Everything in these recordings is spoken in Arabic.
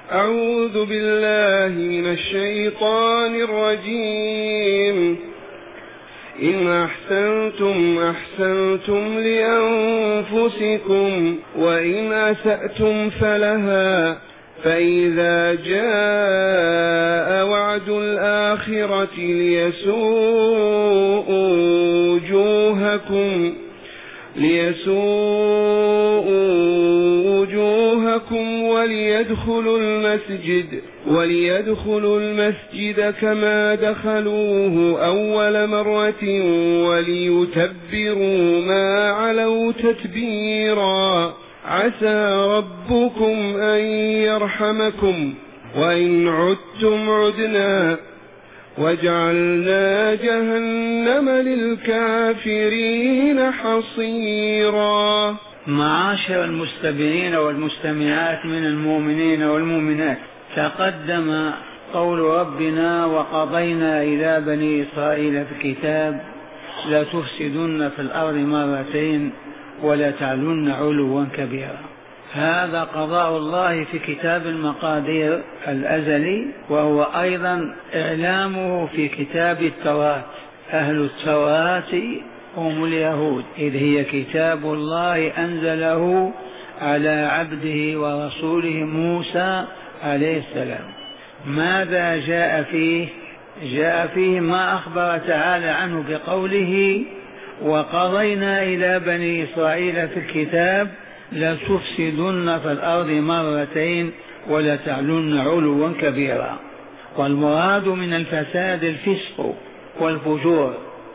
أعوذ بالله من الشيطان الرجيم. إن أحسنتم أحسنتم لأنفسكم وإن أسأتم فلها، فإذا جاء وعد الآخرة ليسوءوا وجوهكم وليدخلوا المسجد كما دخلوه أول مرة وليتبروا ما علوا تتبيرا. عسى ربكم أن يرحمكم وإن عدتم عدنا وجعلنا جهنم للكافرين حصيرا. معاشر المستمعين والمستمعات من المؤمنين والمؤمنات، تقدم قول ربنا: وقضينا إلى بني إسرائيل في الكتاب لتفسدن في الأرض مرتين ولتعلن علوا كبيرا. هذا قضاء الله في كتاب المقادير الأزلي، وهو أيضا إعلامه في كتاب التوراة. أهل التوراة هم اليهود، إذ هي كتاب الله أنزله على عبده ورسوله موسى عليه السلام. ماذا جاء فيه؟ جاء فيه ما أخبر تعالى عنه بقوله: وقضينا إلى بني إسرائيل في الكتاب لتفسدن في الأرض مرتين ولتعلن علوا كبيرا. والمراد من الفساد الفسق والفجور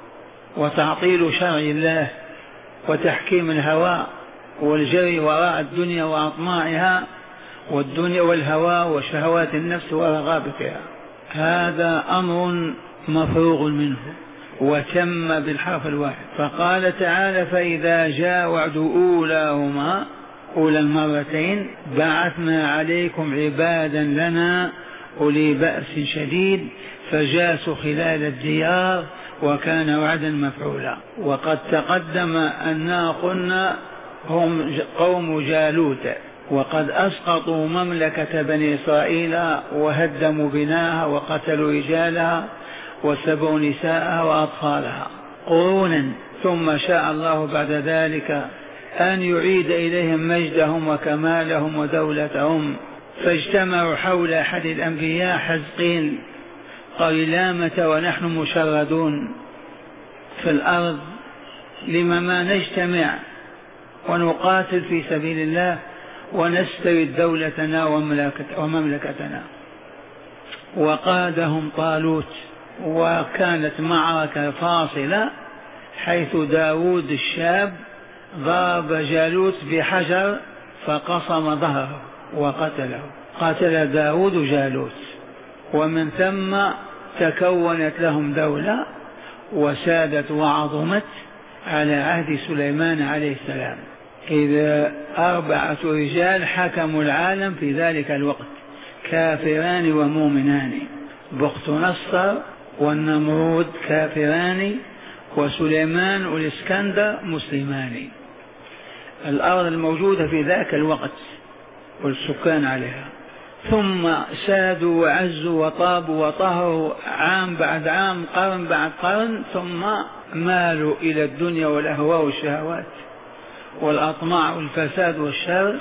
وتعطيل شرع الله وتحكيم الهوى والجري وراء الدنيا وأطماعها، والدنيا والهوى وشهوات النفس ورغابتها. هذا أمر مفروغ منه وتم بالحرف الواحد. فقال تعالى: فإذا جاء وعد أولاهما، أولى المرتين، بعثنا عليكم عبادا لنا أولي بأس شديد فجاسوا خلال الديار وكان وعدا مفعولا. وقد تقدم أننا قلنا هم قوم جالوت، وقد أسقطوا مملكة بني إسرائيل وهدموا بناها وقتلوا رجالها وسبوا نساءها وأطفالها قرونا، ثم شاء الله بعد ذلك أن يعيد إليهم مجدهم وكمالهم ودولتهم، فاجتمعوا حول أحد الأنبياء حزقيل قال: لامة ونحن مشردون في الأرض، لما ما نجتمع ونقاتل في سبيل الله ونسترد دولتنا ومملكتنا. وقادهم طالوت، وكانت معركة فاصلة حيث داود الشاب ضرب جالوت بحجر فقصم ظهره وقتله. قتل داود جالوت، ومن ثم تكونت لهم دولة وسادت وعظمت على عهد سليمان عليه السلام، إذا 4 رجال حكموا العالم في ذلك الوقت، كافران ومؤمنان: بخت نصر والنمرود كافران، وسليمان والإسكندر مسلمان. الأرض الموجودة في ذاك الوقت والسكان عليها، ثم سادوا وعزوا وطابوا وطهروا عام بعد عام، قرن بعد قرن، ثم مالوا إلى الدنيا والأهواء والشهوات والأطماع والفساد والشر،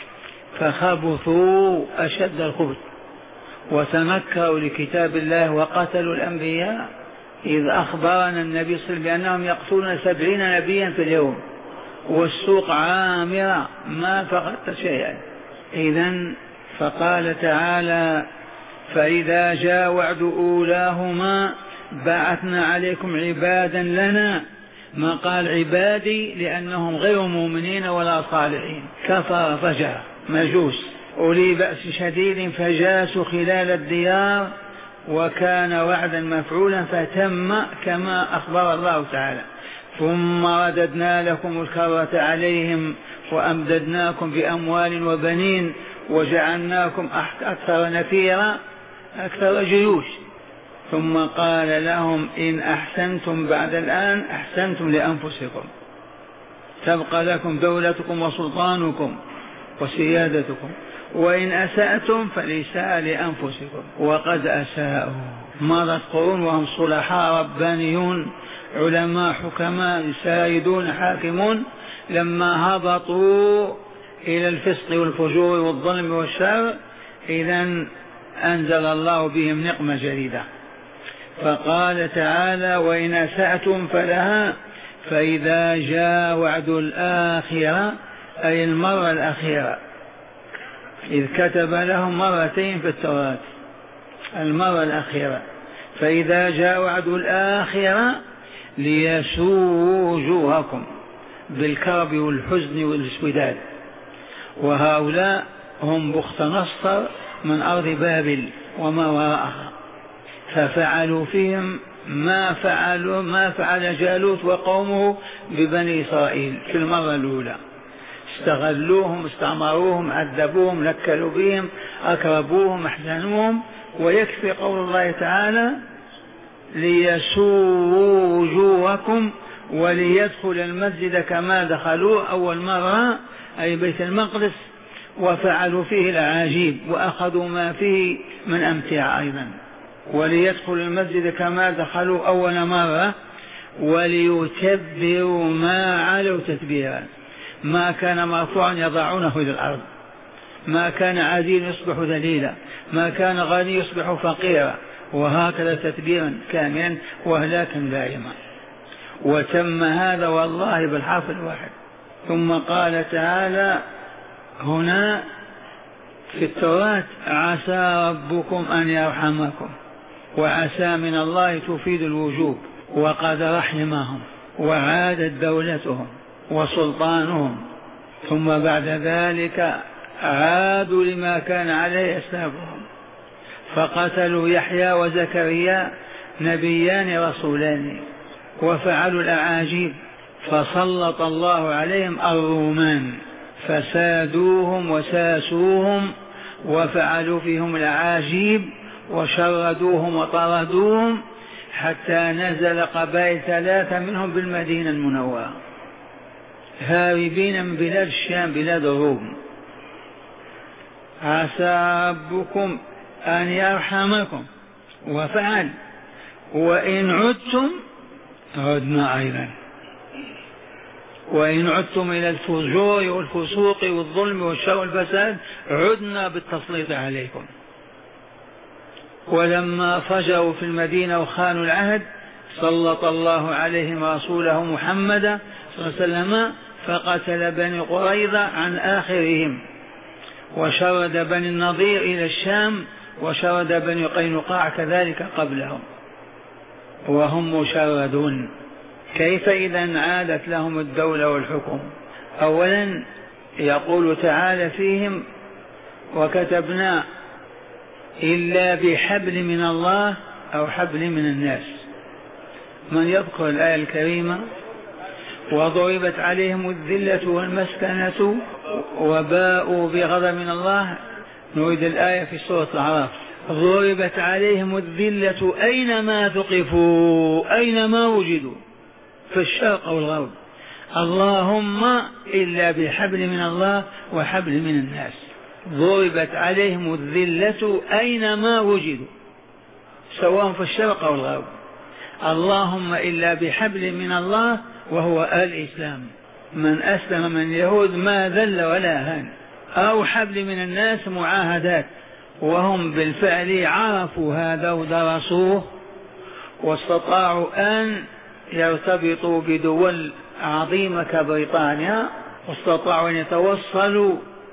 فخبثوا أشد الخبث وتنكروا لكتاب الله وقتلوا الأنبياء، إذ أخبرنا النبي صلى الله عليه وسلم بأنهم يقتلون 70 نبيا في اليوم والسوق عامرة ما فقدت شيئا. إذن فقال تعالى: فإذا جاء وعد أولاهما بعثنا عليكم عبادا لنا. ما قال عبادي لأنهم غير مؤمنين ولا صالحين، كفر فجر مجوس، أولي بأس شديد فجاسوا خلال الديار وكان وعدا مفعولا فتم كما أخبر الله تعالى. ثم رددنا لكم الكرة عليهم وأمددناكم بأموال وبنين وجعلناكم أكثر نفيرا، أكثر جيوش. ثم قال لهم: إن أحسنتم بعد الآن أحسنتم لأنفسكم، تبقى لكم دولتكم وسلطانكم وسيادتكم، وإن أسأتم فليساء لأنفسكم وقد أساءوا. مضت قرون وهم صلحاء ربانيون علماء حكماء سائدون حاكمون، لما هبطوا إلى الفسق والفجور والظلم والشر إذن أنزل الله بهم نقمة جديدة. فقال تعالى: وإن أسأتم فلها، فإذا جاء وعد الآخرة أي المرة الأخيرة، إذ كتب لهم مرتين في التوراة المرة الأخيرة، فإذا جاء وعد الآخرة ليسوءوا وجوهكم بالكرب والحزن والاسوداد. وهؤلاء هم بخت نصر من أرض بابل وما وراءها، ففعلوا فيهم ما فعل جالوت وقومه ببني إسرائيل في المرة الأولى. استغلوهم، استعمروهم، عذبوهم، نكلوا بهم، أكربوهم، أحزنوهم. ويكفي قول الله تعالى: ليسوءوا وجوهكم وليدخل المسجد كما دخلوه أول مرة، أي بيت المقدس، وفعلوا فيه العجيب وأخذوا ما فيه من أمتعة أيضا. وليدخل المسجد كما دخلوا أول مرة وليتبروا ما علوا تتبيرا. ما كان مرفوعا يضعونه إلى الأرض، ما كان عديل يصبح ذليلا، ما كان غني يصبح فقيرا، وهكذا تتبيرا كاملا وهلاكا دائما. وتم هذا والله بالحرف الواحد. ثم قال تعالى هنا في التوراة: عسى ربكم أن يرحمكم. وعسى من الله تفيد الوجوب، وقد رحمهم وعادت دولتهم وسلطانهم، ثم بعد ذلك عادوا لما كان عليه أسلافهم، فقتلوا يحيى وزكريا نبيان رسولان، وفعلوا الأعاجيب، فسلط الله عليهم الرومان فسادوهم وساسوهم وفعلوا فيهم الأعاجيب وشردوهم وطردوهم، حتى نزل قبائل 3 منهم بالمدينة المنورة هاربين من بلاد الشام بلاد الروم. عسى ربكم أن يرحمكم، وفعل: وإن عدتم عدنا أيضا، وإن عدتم إلى الفجور والفسوق والظلم والشر والفساد عدنا بالتسليط عليكم. ولما فجروا في المدينة وخانوا العهد سلط الله عليهم رسوله محمد صلى الله عليه وسلم فقتل بني قريظة عن آخرهم، وشرد بني النضير إلى الشام، وشرد بني قينقاع كذلك قبلهم وهم مشردون. كيف إذا عادت لهم الدولة والحكم؟ أولا يقول تعالى فيهم: وكتبنا إلا بحبل من الله أو حبل من الناس. من يذكر الآية الكريمة: وضربت عليهم الذلة والمسكنة وباءوا بغضب من الله. نريد الآية في سورة الأعراف: ضربت عليهم الذلة أينما ثقفوا أينما وجدوا في الشرق أو الغرب، اللهم إلا بحبل من الله وحبل من الناس. ضربت عليهم الذلة أينما وجدوا سواء في الشرق أو الغرب، اللهم إلا بحبل من الله وهو الإسلام. من أسلم من اليهود ما ذل ولا هان، أو حبل من الناس معاهدات، وهم بالفعل عرفوا هذا ودرسوه واستطاعوا أن يرتبطوا بدول عظيمة كبريطانيا، واستطاعوا أن يتوصلوا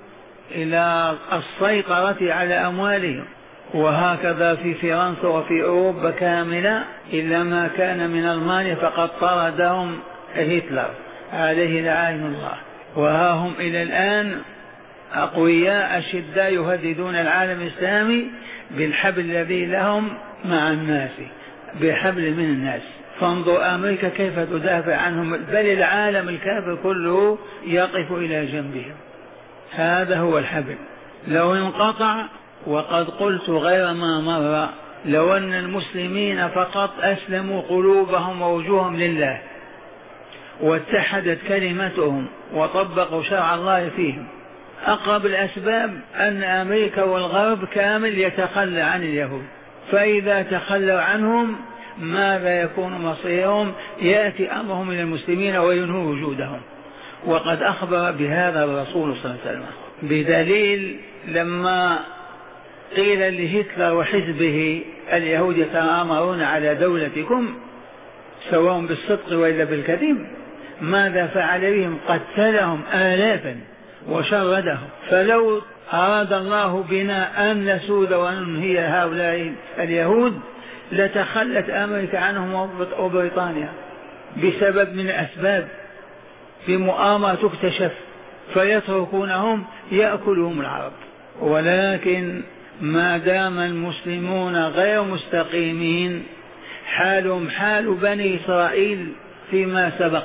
إلى السيطرة على أموالهم. وهكذا في فرنسا وفي أوروبا كاملة، إلا ما كان من ألمانيا فقد طردهم هتلر عليه لعائن الله. وها هم إلى الآن أقوياء أشداء يهددون العالم الإسلامي بالحبل الذي لهم مع الناس، بحبل من الناس. فانظر أمريكا كيف تدافع عنهم، بل العالم الكافر كله يقف إلى جنبهم. هذا هو الحبل. لو انقطع، وقد قلت غير ما مر، لو أن المسلمين فقط أسلموا قلوبهم ووجوههم لله واتحدت كلمتهم وطبقوا شرع الله فيهم، أقرب الأسباب أن أمريكا والغرب كامل يتخلى عن اليهود، فإذا تخلوا عنهم ماذا يكون مصيرهم؟ يأتي أمرهم إلى المسلمين وينهوا وجودهم، وقد أخبر بهذا الرسول صلى الله عليه وسلم، بدليل لما قيل لهتلر وحزبه اليهود يتآمرون على دولتكم سواء بالصدق وإلا بالكذب، ماذا فعل بهم؟ قتلهم آلافا وشردهم. فلو أراد الله بنا أن نسود وننهي هؤلاء اليهود لتخلت أمريكا عنهم وبريطانيا بسبب من الأسباب، في مؤامرة تكتشف فيتركونهم يأكلهم العرب. ولكن ما دام المسلمون غير مستقيمين حالهم حال بني إسرائيل فيما سبق،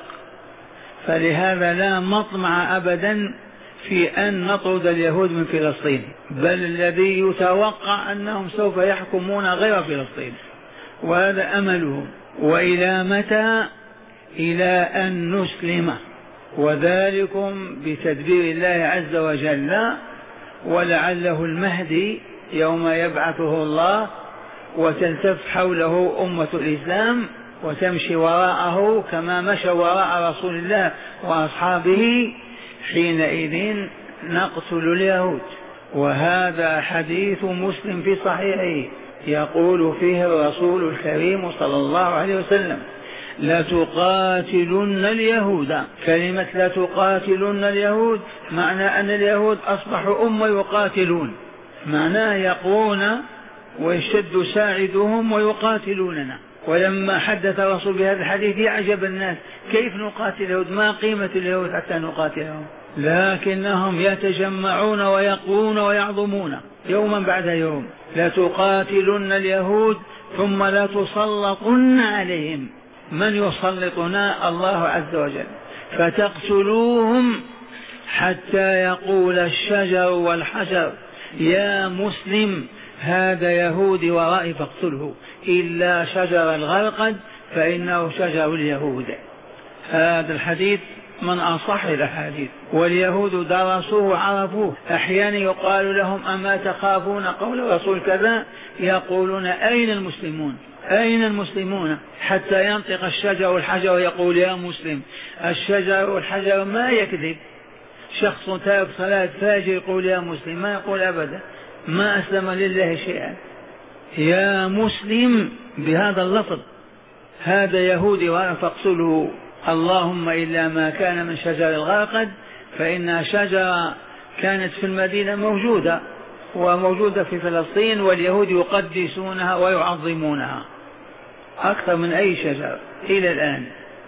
فلهذا لا مطمع أبدا في أن نطرد اليهود من فلسطين، بل الذي يتوقع أنهم سوف يحكمون غير فلسطين، وهذا أملهم. وإلى متى؟ إلى أن نسلم، وذلكم بتدبير الله عز وجل، ولعله المهدي يوم يبعثه الله وتلتف حوله أمة الإسلام وتمشي وراءه كما مشى وراء رسول الله وأصحابه، حينئذ نقتل اليهود. وهذا حديث مسلم في صحيحه يقول فيه الرسول الكريم صلى الله عليه وسلم: لتقاتلن اليهود. كلمة لتقاتلن اليهود معنى أن اليهود أصبحوا أمة يقاتلون، معناه يقوون ويشد ساعدهم ويقاتلوننا. ولما حدث الرسول بهذا الحديث يعجب الناس، كيف نقاتل اليهود؟ ما قيمة اليهود حتى نقاتلهم؟ لكنهم يتجمعون ويقوون ويعظمون يوما بعد يوم. لتقاتلن اليهود ثم لتسلطن عليهم. من يسلطنا؟ الله عز وجل. فتقتلوهم حتى يقول الشجر والحجر يا مسلم هذا يهودي ورائي فاقتله، إلا شجر الغرقد فإنه شجر اليهود. هذا الحديث من أصح الأحاديث، واليهود درسوه وعرفوه. أحيانا يقال لهم أما تخافون قول الرسول كذا؟ يقولون أين المسلمون؟ أين المسلمون؟ حتى ينطق الشجر والحجر ويقول يا مسلم. الشجر والحجر ما يكذب، شخص تارك صلاة فاجر يقول يا مسلم، ما يقول أبدا ما أسلم لله شيئا. يا مسلم بهذا اللفظ، هذا يهودي وأنا فاقتله. اللهم إلا ما كان من شجر الغرقد، فإنها شجرة كانت في المدينة موجودة وموجودة في فلسطين، واليهود يقدسونها ويعظمونها أكثر من أي شجر إلى الآن.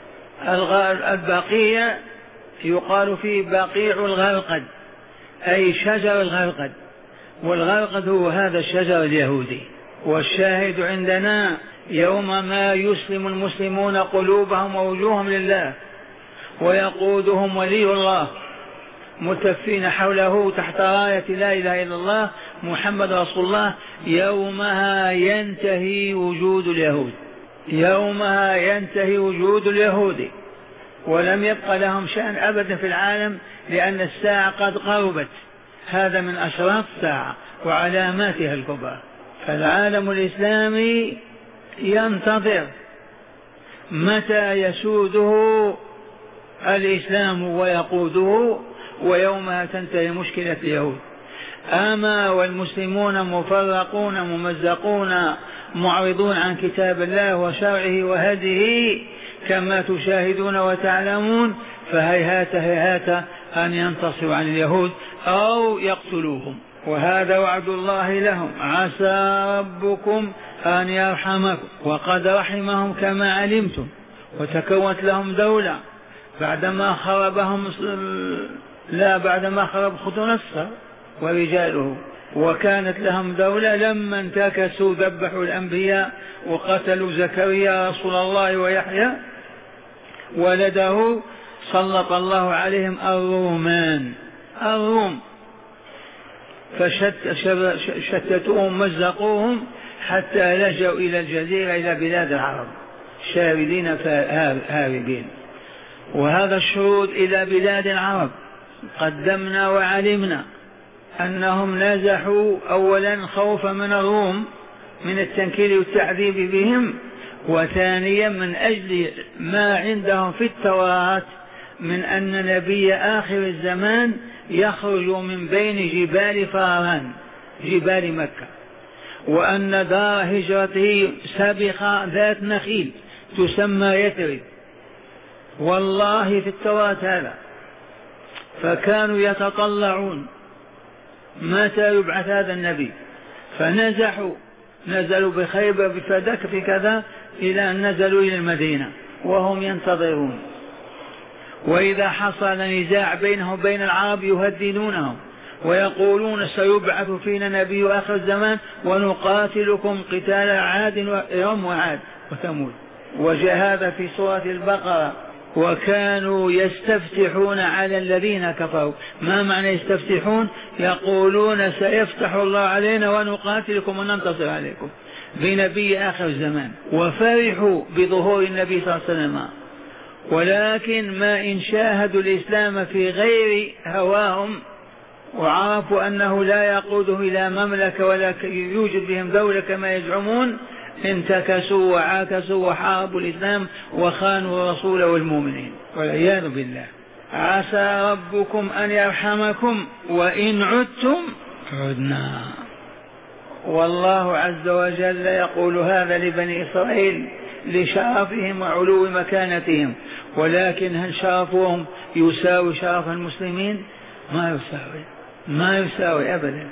البقية يقال فيه بقيع الغرقد، أي شجر الغرقد، والغرقد هو هذا الشجر اليهودي. والشاهد عندنا يوم ما يسلم المسلمون قلوبهم ووجوههم لله ويقودهم ولي الله متفين حوله تحت راية لا إله إلا الله محمد رسول الله، يومها ينتهي وجود اليهود، يومها ينتهي وجود اليهود، ولم يبق لهم شأن أبدا في العالم، لأن الساعة قد قربت. هذا من أشراط الساعة وعلاماتها الكبرى. فالعالم الإسلامي ينتظر متى يسوده الإسلام ويقوده، ويومها تنتهي مشكلة اليهود. أما والمسلمون مفرقون ممزقون معرضون عن كتاب الله وشرعه وهديه كما تشاهدون وتعلمون، فهيهات هيهات أن ينتصروا عن اليهود أو يقتلوهم. وهذا وعد الله لهم: عسى ربكم أن يرحمكم وقد رحمهم كما علمتم، وتكونت لهم دولة بعدما خربهم، لا بعدما خرب خطونصر ورجاله، وكانت لهم دولة لما انتكسوا ذبحوا الأنبياء وقتلوا زكريا رسول الله ويحيى ولده، سلط الله عليهم الروم فشتتوهم مزقوهم حتى لجوا إلى الجزيرة إلى بلاد العرب شاردين هاربين. وهذا الشرود إلى بلاد العرب قدمنا وعلمنا أنهم نزحوا أولا خوفا من الروم من التنكيل والتعذيب بهم، وثانيا من أجل ما عندهم في التوراة من أن نبي آخر الزمان يخرج من بين جبال فاران جبال مكة، وأن دار هجرته سابقة ذات نخيل تسمى يثرب، والله في التوراة هذا. فكانوا يتطلعون متى يبعث هذا النبي، فنزحوا، نزلوا بخيبر بفدك في كذا إلى أن نزلوا إلى المدينة وهم ينتظرون. وإذا حصل نزاع بينهم وبين العرب يهددونهم ويقولون سيبعث فينا نبي آخر الزمان ونقاتلكم قتال عاد وإرم وعاد وثمود. وجاء هذا في سورة البقرة: وكانوا يستفتحون على الذين كفروا. ما معنى يستفتحون؟ يقولون سيفتح الله علينا ونقاتلكم وننتصر عليكم بنبي آخر الزمان، وفرحوا بظهور النبي صلى الله عليه وسلم. ولكن ما إن شاهدوا الإسلام في غير هواهم وعرفوا أنه لا يقوده إلى مملكة ولا يوجد بهم دولة كما يزعمون، انتكسوا وعاكسوا وحاربوا الإسلام وخانوا الرسول والمؤمنين والعياذ بالله. عسى ربكم أن يرحمكم وإن عدتم عدنا. والله عز وجل يقول هذا لبني إسرائيل لشرفهم وعلو مكانتهم، ولكن هل شرفهم يساوي شرف المسلمين؟ ما يساوي أبدا.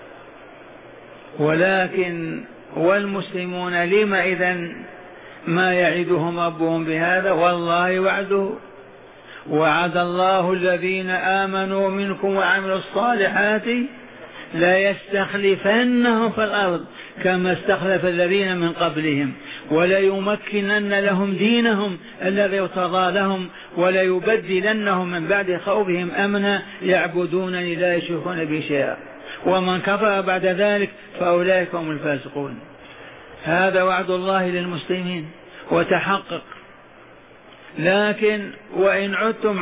ولكن والمسلمون لما إذن ما يعدهم ربهم بهذا؟ والله وعده: وعد الله الذين آمنوا منكم وعملوا الصالحات لا يستخلفنهم في الأرض كما استخلف الذين من قبلهم وليمكنن لهم دينهم الذي ارتضى لهم وليبدلنهم من بعد خوفهم أمنا يعبدونني لا يشركون بي شيئا ومن كفر بعد ذلك فأولئك هم الفاسقون. هذا وعد الله للمسلمين وتحقق. لكن وإن عدتم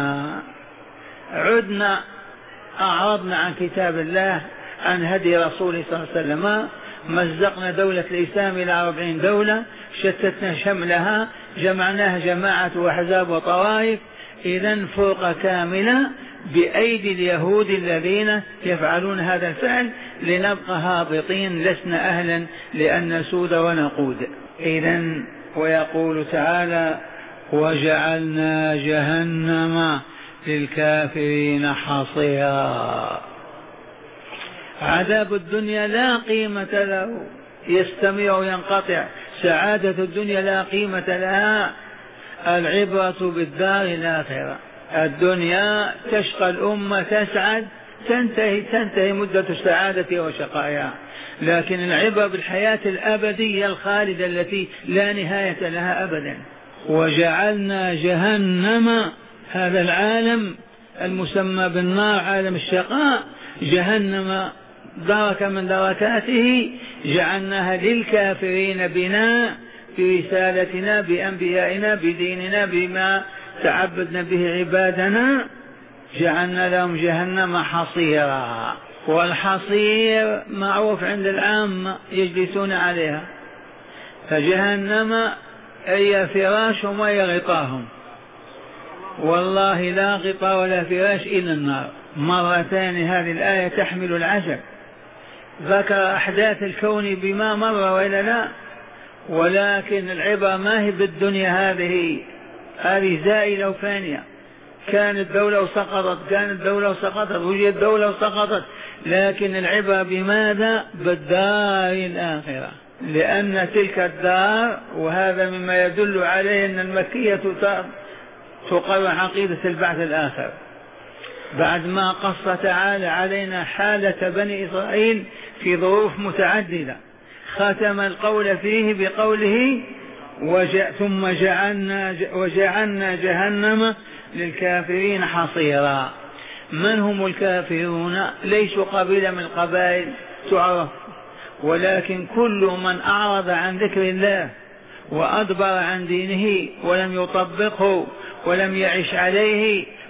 عدنا أعرضنا عن كتاب الله، عن هدي رسوله صلى الله عليه وسلم، مزقنا دولة الإسلام إلى 40 دولة، شتتنا شملها، جمعناها جماعة وأحزاب وطوائف. إذن فرقة كاملة بأيدي اليهود الذين يفعلون هذا الفعل، لنبقى هابطين لسنا أهلا لأن نسود ونقود. إذن ويقول تعالى: وجعلنا جهنم للكافرين حصيرا. عذاب الدنيا لا قيمة له، يستمر وينقطع. سعادة الدنيا لا قيمة لها. العبرة بالدار الآخرة. الدنيا تشقى الأمة تسعد، تنتهي مدة السعادة وشقائها، لكن العبرة بالحياة الأبدية الخالدة التي لا نهاية لها أبدا. وجعلنا جهنم، هذا العالم المسمى بالنار عالم الشقاء، جهنم دركة من دركاته جعلناها للكافرين بنا، برسالتنا، بأنبيائنا، بديننا، بما تعبدنا به عبادنا، جعلنا لهم جهنم حصيرا. والحصير معروف عند العامة يجلسون عليها، فجهنم أي فراشهم وأي غطاهم. والله لا غطاء ولا فراش إلا النار. مرتان هذه الآية تحمل العجب، ذكر أحداث الكون بما مر وإلا لا، ولكن العبرة ما هي بالدنيا هذه زائلة وفانية. كانت دولة وسقطت، وجدت دولة وسقطت، لكن العبرة بماذا؟ بالدار الآخرة، لأن تلك الدار، وهذا مما يدل عليه أن المكية تقر عقيدة البعث الآخر، بعد ما قص تعالى علينا حالة بني إسرائيل في ظروف متعددة، ختم القول فيه بقوله: ثم وجعلنا جهنم للكافرين حصيرا. من هم الكافرون؟ ليسوا قبيلة من القبائل تعرف، ولكن كل من أعرض عن ذكر الله وأدبر عن دينه ولم يطبقه ولم يعش عليه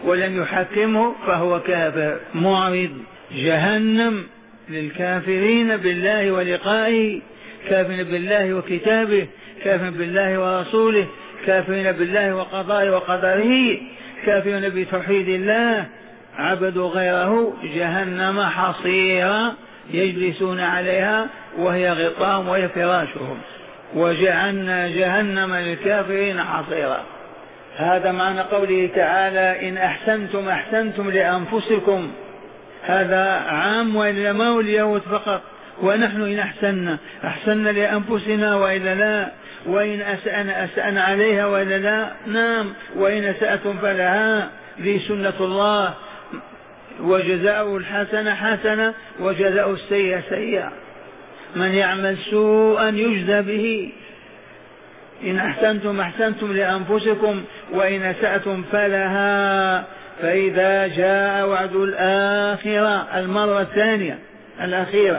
ولم يحكمه فهو كافر معرض. جهنم للكافرين بالله ولقائه، كافرين بالله وكتابه، كافرين بالله ورسوله، كافرين بالله وقضائه وقدره، كافرين بتوحيد الله، عبدوا غيره، جهنم حصيرا يجلسون عليها وهي غطاهم وهي فراشهم، وجعلنا جهنم للكافرين حصيرا. هذا معنى قوله تعالى إن أحسنتم أحسنتم لأنفسكم، هذا عام وإلا ما هو اليهود فقط، ونحن إن أحسننا لأنفسنا وإلا لا، وإن أسأنا عليها وإلا لا، نعم، وإن أسأتم فلها، ذي سنة الله، وجزاء الحسنة حسنة وجزاء السيئة سيئة، من يعمل سوءا يجزى به. إن أحسنتم أحسنتم لأنفسكم وإن أسأتم فلها. فإذا جاء وعد الآخرة، المرة الثانية الأخيرة،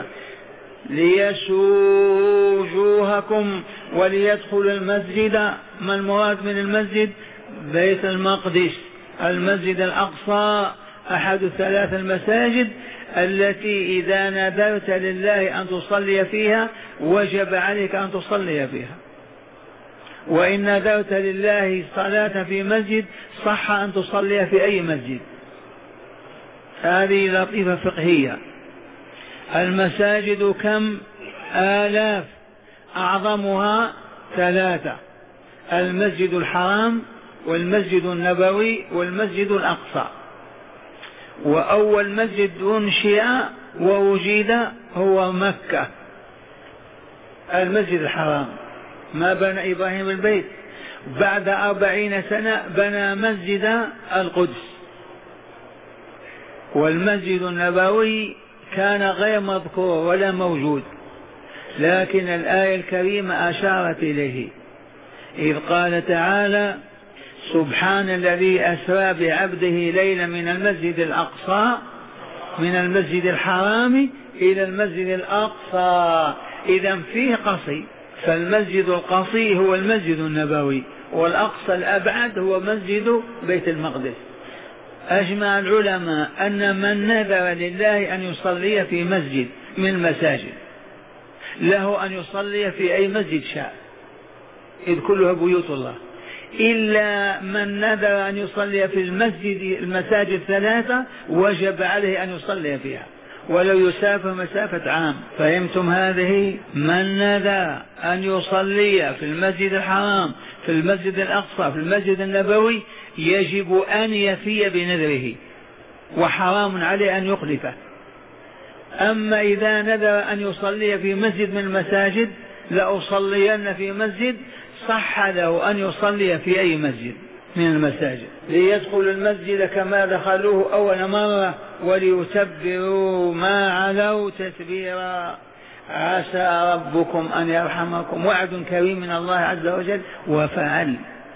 ليسوءوا وجوهكم وليدخلوا المسجد. ما المراد من المسجد؟ بيت المقدس، المسجد الأقصى، أحد الثلاث المساجد التي إذا نذرت لله أن تصلي فيها وجب عليك أن تصلي فيها، وإن نذرت لله صلاة في مسجد صح أن تصلي في أي مسجد. هذه لطيفة فقهية. المساجد كم؟ آلاف، أعظمها ثلاثة: المسجد الحرام والمسجد النبوي والمسجد الأقصى. وأول مسجد أنشئ ووجد هو مكة، المسجد الحرام، ما بنى إبراهيم البيت، بعد 40 سنة بنى مسجد القدس. والمسجد النبوي كان غير مذكور ولا موجود، لكن الآية الكريمة أشارت إليه إذ قال تعالى سبحان الذي أسرى بعبده ليلا من المسجد الأقصى، من المسجد الحرام إلى المسجد الأقصى. إذن فيه قصي، فالمسجد القصي هو المسجد النبوي، والأقصى الأبعد هو مسجد بيت المقدس. أجمع العلماء أن من نذر لله أن يصلي في مسجد من المساجد له أن يصلي في أي مسجد شاء، إذ كلها بيوت الله، إلا من نذر أن يصلي في المساجد ثلاثة وجب عليه أن يصلي فيها ولو يسافر مسافة عام. فهمتم هذه؟ من نذر أن يصلي في المسجد الحرام، في المسجد الأقصى، في المسجد النبوي، يجب أن يفي بنذره، وحرام عليه أن يخلفه. أما إذا نذر أن يصلي في مسجد من المساجد، لأصلين في مسجد، صح له أن يصلي في أي مسجد من المساجد، ليدخل المسجد كما دخلوه أول مرة وليتبروا ما علوا تتبيرا. عسى ربكم أن يرحمكم، وعد كريم من الله عز وجل. وفعل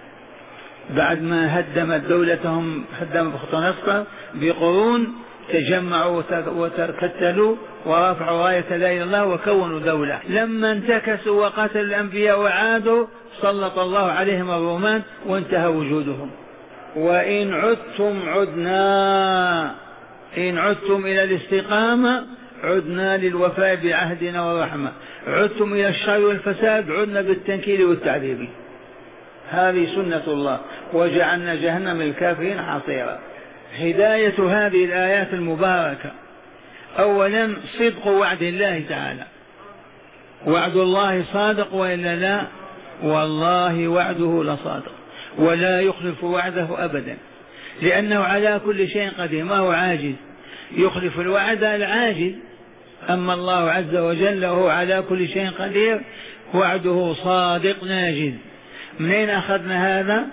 بعد ما هدمت دولتهم، هدم بخت نصر بقرون، تجمعوا وتكتلوا ورفعوا راية لا إله إلا الله وكونوا دولة. لما انتكسوا وقتلوا الأنبياء وعادوا سلط الله عليهم الرومان وانتهى وجودهم. وإن عدتم عدنا، إن عدتم إلى الاستقامة عدنا للوفاء بعهدنا والرحمة، عدتم إلى الشر والفساد عدنا بالتنكيل والتعذيب. هذه سنة الله، وجعلنا جهنم للكافرين حصيرا. هداية هذه الآيات المباركة: أولا صدق وعد الله تعالى، وعد الله صادق وإلا لا؟ والله وعده لصادق ولا يخلف وعده أبدا، لأنه على كل شيء قدير، ما هو عاجز يخلف الوعد العاجز. أما الله عز وجل وهو على كل شيء قدير، وعده صادق ناجز. منين أخذنا هذا؟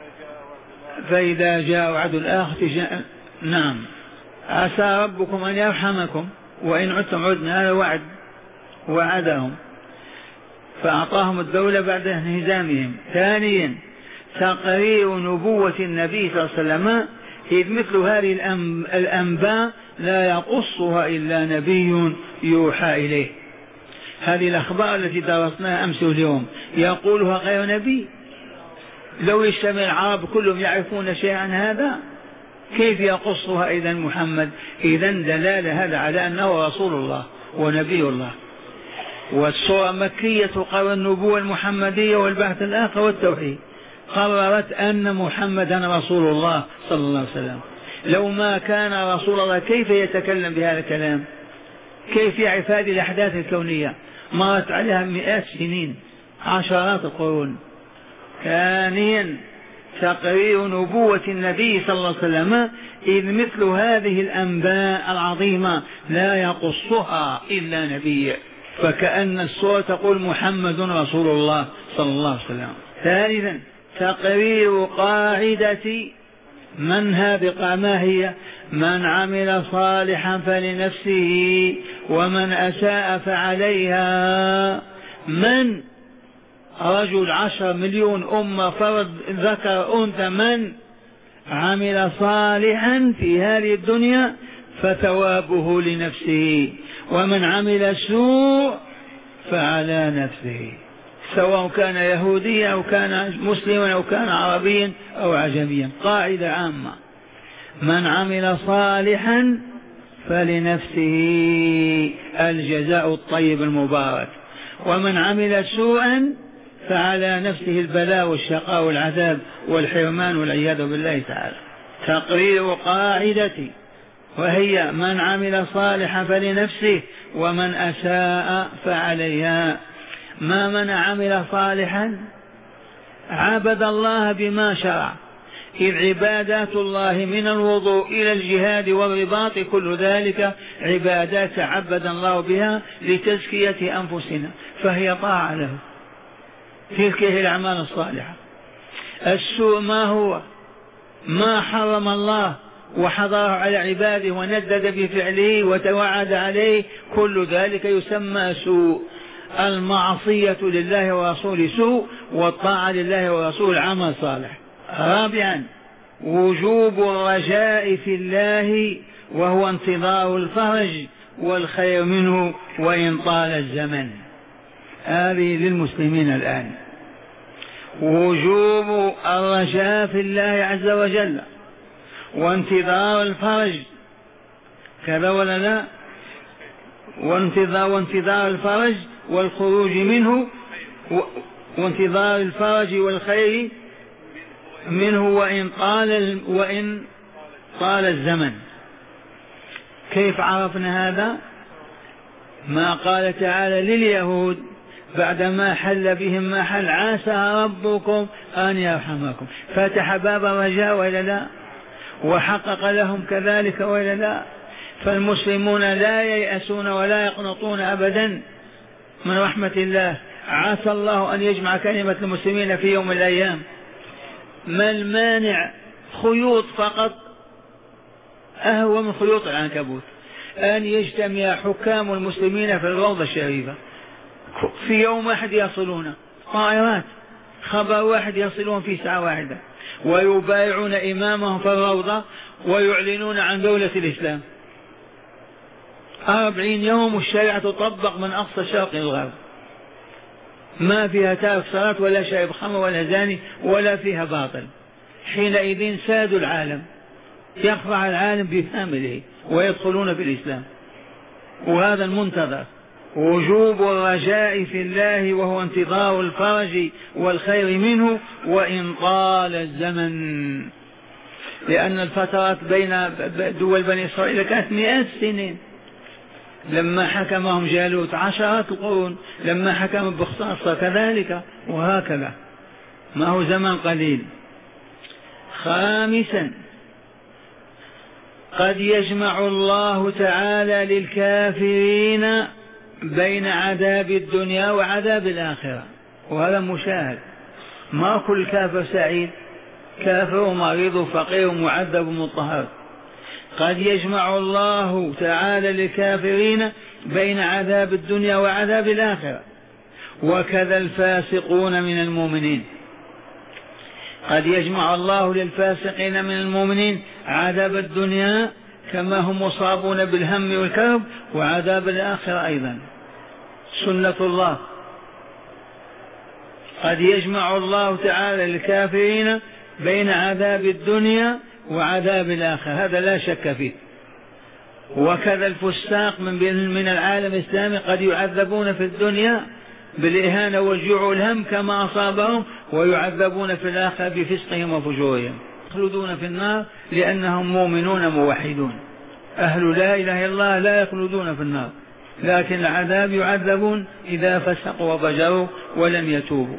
فإذا جاء وعد الآخرة نعم، عسى ربكم أن يرحمكم وإن عدتم عدنا، هذا وعد وعدهم فأعطاهم الدولة بعد انهزامهم. ثانيا تقرير نبوة النبي صلى الله عليه وسلم، إذ مثل هذه الأنباء لا يقصها إلا نبي يوحى إليه. هذه الأخبار التي درسناها أمس واليوم يقولها غير نبي. لو يجتمع العرب كلهم يعرفون شيئا عن هذا؟ كيف يقصها إذا محمد؟ إذا دلالة هذا على أنه رسول الله ونبي الله. والسورة مكية قرر النبوة المحمدية والبعث الآخر والتوحيد، قررت أن محمدا رسول الله صلى الله عليه وسلم. لو ما كان رسول الله كيف يتكلم بهذا الكلام؟ كيف يعرف هذه الأحداث الكونية مرت عليها مئات السنين، عشرات القرون؟ ثانيا تقرير نبوة النبي صلى الله عليه وسلم، إذ مثل هذه الأنباء العظيمة لا يقصها إلا نبي، فكأن السورة تقول محمد رسول الله صلى الله عليه وسلم. ثالثا تقرير قاعدة ما هي؟ من عمل صالحا فلنفسه ومن أساء فعليها. من رجل 10 مليون أمة، فرد ذكر أنثى، من عمل صالحا في هذه الدنيا فثوابه لنفسه، ومن عمل سوء فعلى نفسه، سواء كان يهوديا أو كان مسلما أو كان عربيا أو عجميا. قاعدة عامة: من عمل صالحا فلنفسه، الجزاء الطيب المبارك، ومن عمل سوءا فعلى نفسه البلاء والشقاء والعذاب والحرمان والعياذ بالله تعالى. تقرير قاعدتي وهي: من عمل صالحا فلنفسه ومن أساء فعليها. ما من عمل صالحا عبد الله بما شرع، إذ عبادات الله من الوضوء إلى الجهاد والرباط كل ذلك عبادات تعبد الله بها لتزكية أنفسنا، فهي طاعة له، تلك هي الأعمال الصالحة. السوء ما هو؟ ما حرم الله وحضره على عباده وندد بفعله وتوعد عليه، كل ذلك يسمى سوء. المعصية لله ورسوله سوء، والطاعة لله ورسوله عمل صالح. رابعا وجوب الرجاء في الله، وهو انتظار الفرج والخير منه وإن طال الزمن. هذه للمسلمين الآن، وجوب الرجاء في الله عز وجل وانتظار الفرج، كذا ولا لا؟ وانتظار الفرج والخروج منه، وانتظار الفرج والخير منه وإن طال الزمن. كيف عرفنا هذا؟ ما قال تعالى لليهود بعدما حل بهم ما حل: عسى ربكم أن يرحمكم. فتح باب الرجاء وإلا لا؟ وحقق لهم كذلك وإلا لا؟ فالمسلمون لا ييأسون ولا يقنطون أبدا من رحمة الله. عسى الله أن يجمع كلمة المسلمين في يوم من الأيام. ما المانع؟ خيوط فقط أهوى من خيوط العنكبوت، أن يجتمع حكام المسلمين في الروضة الشريفة في يوم واحد، يصلون طائرات خبر واحد يصلون في ساعة واحدة، ويبايعون إمامهم في الروضة ويعلنون عن دولة الإسلام. 40 يوم الشريعة تطبق من أقصى الشرق الغرب، ما فيها تارك صلاة ولا شارب خمر ولا زاني ولا فيها باطل. حينئذ سادوا العالم، يخضع العالم بكامله ويدخلون في الإسلام، وهذا المنتظر. وجوب الرجاء في الله وهو انتظار الفرج والخير منه وإن طال الزمن، لأن الفترات بين دول بني إسرائيل كانت 100 سنين. لما حكمهم جالوت 10 القرون، لما حكم بخصاصة كذلك، وهكذا، ما هو زمن قليل. خامسا قد يجمع الله تعالى للكافرين بين عذاب الدنيا وعذاب الآخرة، وهذا مشاهد. ما كل كافر سعيد، كافر ومريض وفقير ومعذب ومضطهد. قد يجمع الله تعالى للكافرين بين عذاب الدنيا وعذاب الآخرة، وكذا الفاسقون من المؤمنين. قد يجمع الله للفاسقين من المؤمنين عذاب الدنيا كما هم مصابون بالهم والكرب، وعذاب الآخرة أيضا، سنة الله. قد يجمع الله تعالى للكافرين بين عذاب الدنيا وعذاب الآخر، هذا لا شك فيه. وكذا الفساق من العالم الإسلامي قد يعذبون في الدنيا بالإهانة والجوع والهم كما أصابهم، ويعذبون في الآخرة بفسقهم وفجورهم، يخلدون في النار لأنهم مؤمنون موحدون. أهل لا إله إلا الله لا يخلدون في النار، لكن العذاب يعذبون إذا فسقوا وفجروا ولم يتوبوا.